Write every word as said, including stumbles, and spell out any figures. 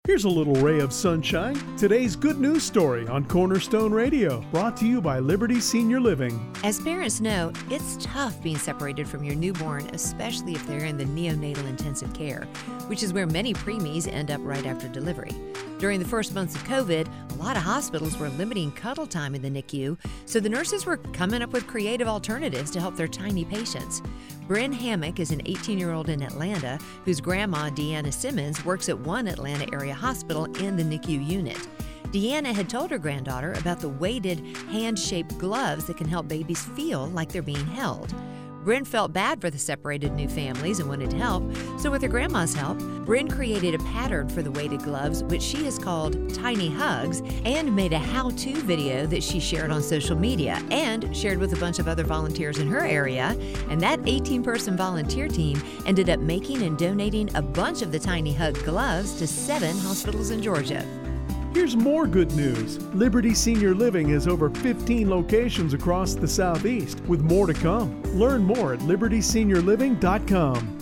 Here's a little ray of sunshine. Today's good news story on Cornerstone Radio, brought to you by Liberty Senior Living. As parents know, it's tough being separated from your newborn, especially if they're in the neonatal intensive care, which is where many preemies end up right after delivery. During the first months of COVID, a lot of hospitals were limiting cuddle time in the N I C U, so the nurses were coming up with creative alternatives to help their tiny patients. Bryn Hammock is an eighteen-year-old in Atlanta whose grandma, Deanna Simmons, works at one Atlanta area hospital in the N I C U unit. Deanna had told her granddaughter about the weighted, hand-shaped gloves that can help babies feel like they're being held. Bryn felt bad for the separated new families and wanted to help, so with her grandma's help, Bryn created a pattern for the weighted gloves, which she has called Tiny Hugs, and made a how-to video that she shared on social media and shared with a bunch of other volunteers in her area. And that eighteen-person volunteer team ended up making and donating a bunch of the Tiny Hug gloves to seven hospitals in Georgia. Here's more good news. Liberty Senior Living has over fifteen locations across the Southeast, with more to come. Learn more at liberty senior living dot com.